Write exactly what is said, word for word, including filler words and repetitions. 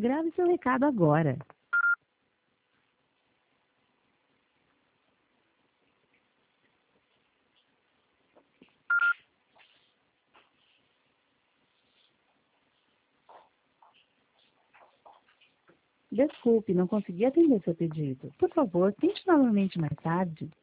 Grave seu recado agora. Desculpe, não consegui atender seu pedido. Por favor, tente novamente mais tarde.